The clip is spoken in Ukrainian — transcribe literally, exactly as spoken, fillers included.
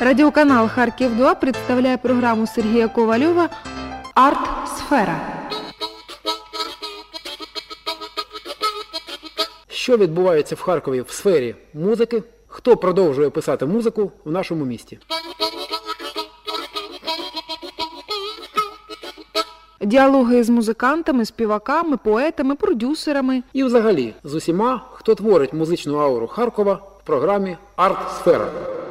Радіоканал «Харків два» представляє програму Сергія Ковальова «Арт-сфера». Що відбувається в Харкові в сфері музики? Хто продовжує писати музику в нашому місті? Діалоги з музикантами, співаками, поетами, продюсерами. І взагалі з усіма, хто творить музичну ауру Харкова в програмі «Арт-сфера».